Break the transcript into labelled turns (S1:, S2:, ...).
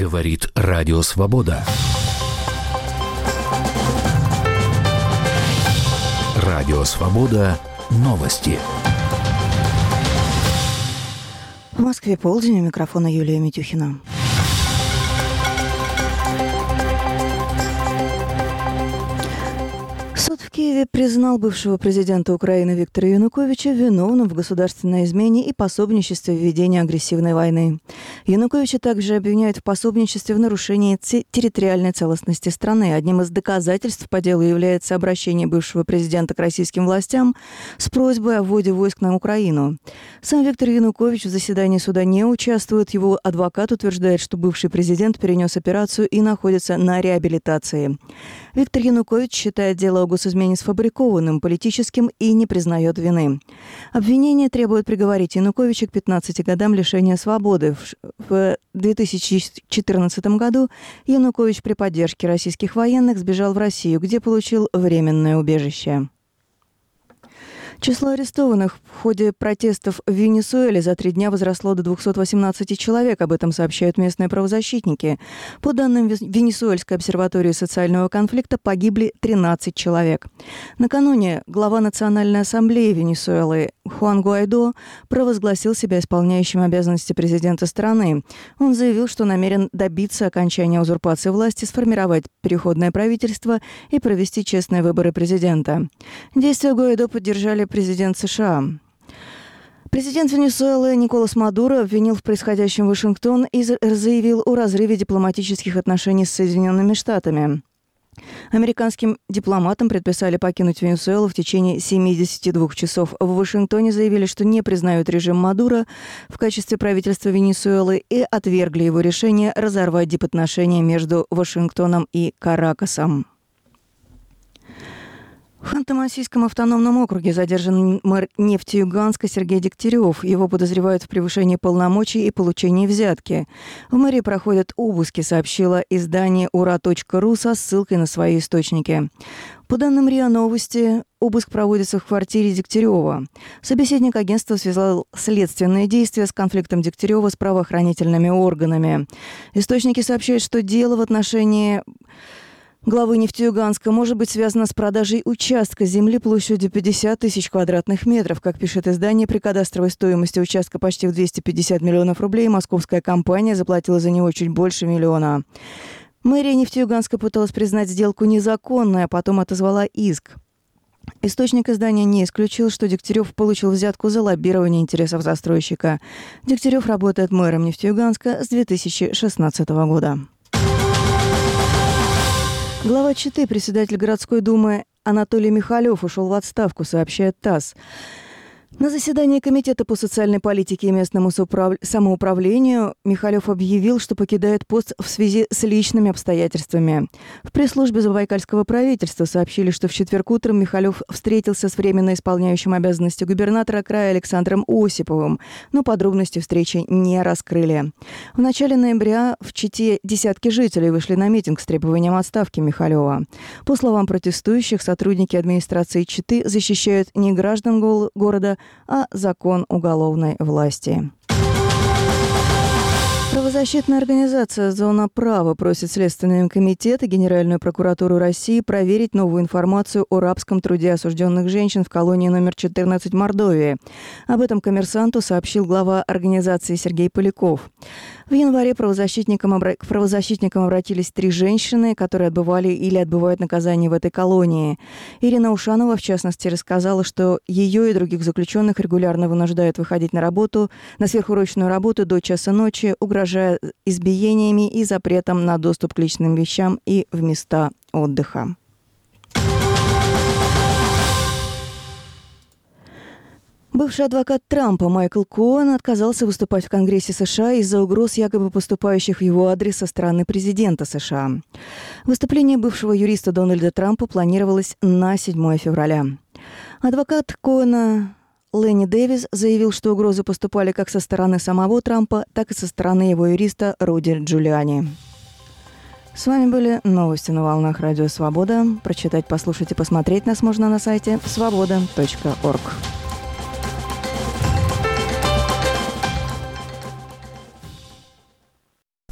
S1: Говорит Радио Свобода. Радио Свобода. Новости.
S2: В Москве полдень, у микрофона Юлия Митюхина. Суд в Киеве признал бывшего президента Украины Виктора Януковича виновным в государственной измене и пособничестве в ведении агрессивной войны. Януковича также обвиняют в пособничестве в нарушении территориальной целостности страны. Одним из доказательств по делу является обращение бывшего президента к российским властям с просьбой о вводе войск на Украину. Сам Виктор Янукович в заседании суда не участвует. Его адвокат утверждает, что бывший президент перенес операцию и находится на реабилитации. Виктор Янукович считает дело о госизмене сфабрикованным, политическим и не признает вины. Обвинение требует приговорить Януковича к 15 годам лишения свободы. В 2014 году Янукович при поддержке российских военных сбежал в Россию, где получил временное убежище. Число арестованных в ходе протестов в Венесуэле за 3 дня возросло до 218 человек. Об этом сообщают местные правозащитники. По данным Венесуэльской обсерватории социального конфликта, погибли 13 человек. Накануне глава Национальной ассамблеи Венесуэлы Хуан Гуайдо провозгласил себя исполняющим обязанности президента страны. Он заявил, что намерен добиться окончания узурпации власти, сформировать переходное правительство и провести честные выборы президента. Действия Гуайдо поддержали президент США. Президент Венесуэлы Николас Мадуро обвинил в происходящем Вашингтон и заявил о разрыве дипломатических отношений с Соединенными Штатами. Американским дипломатам предписали покинуть Венесуэлу в течение 72 часов. В Вашингтоне заявили, что не признают режим Мадуро в качестве правительства Венесуэлы и отвергли его решение разорвать дипотношения между Вашингтоном и Каракасом. В Ханты-Мансийском автономном округе задержан мэр Нефтеюганска Сергей Дегтярев. Его подозревают в превышении полномочий и получении взятки. В мэрии проходят обыски, сообщило издание ура.ру со ссылкой на свои источники. По данным РИА Новости, обыск проводится в квартире Дегтярева. Собеседник агентства связал следственные действия с конфликтом Дегтярева с правоохранительными органами. Источники сообщают, что дело в отношении главы Нефтеюганска может быть связано с продажей участка земли площадью 50 тысяч квадратных метров. Как пишет издание, при кадастровой стоимости участка почти в 250 миллионов рублей московская компания заплатила за него чуть больше миллиона. Мэрия Нефтеюганска пыталась признать сделку незаконной, а потом отозвала иск. Источник издания не исключил, что Дегтярев получил взятку за лоббирование интересов застройщика. Дегтярев работает мэром Нефтеюганска с 2016 года. Глава Читы, председатель городской думы Анатолий Михалев ушел в отставку, сообщает ТАСС. На заседании Комитета по социальной политике и местному самоуправлению Михалев объявил, что покидает пост в связи с личными обстоятельствами. В пресс-службе Забайкальского правительства сообщили, что в четверг утром Михалев встретился с временно исполняющим обязанности губернатора края Александром Осиповым, но подробности встречи не раскрыли. В начале ноября в Чите десятки жителей вышли на митинг с требованием отставки Михалева. По словам протестующих, сотрудники администрации Читы защищают не граждан города, а закон уголовной власти. Правозащитная организация «Зона права» просит Следственный комитет и Генеральную прокуратуру России проверить новую информацию о рабском труде осужденных женщин в колонии номер 14 Мордовии. Об этом «Коммерсанту» сообщил глава организации Сергей Поляков. В январе к правозащитникам обратились 3 женщины, которые отбывали или отбывают наказание в этой колонии. Ирина Ушанова, в частности, рассказала, что ее и других заключенных регулярно вынуждают выходить на сверхурочную работу до часа ночи, угрожая избиениями и запретом на доступ к личным вещам и в места отдыха. Бывший адвокат Трампа Майкл Коэн отказался выступать в Конгрессе США из-за угроз, якобы поступающих в его адрес со стороны президента США. Выступление бывшего юриста Дональда Трампа планировалось на 7 февраля. Адвокат Коэна Ленни Дэвис заявил, что угрозы поступали как со стороны самого Трампа, так и со стороны его юриста Руди Джулиани. С вами были новости на волнах Радио Свобода. Прочитать, послушать и посмотреть нас можно на сайте svoboda.org.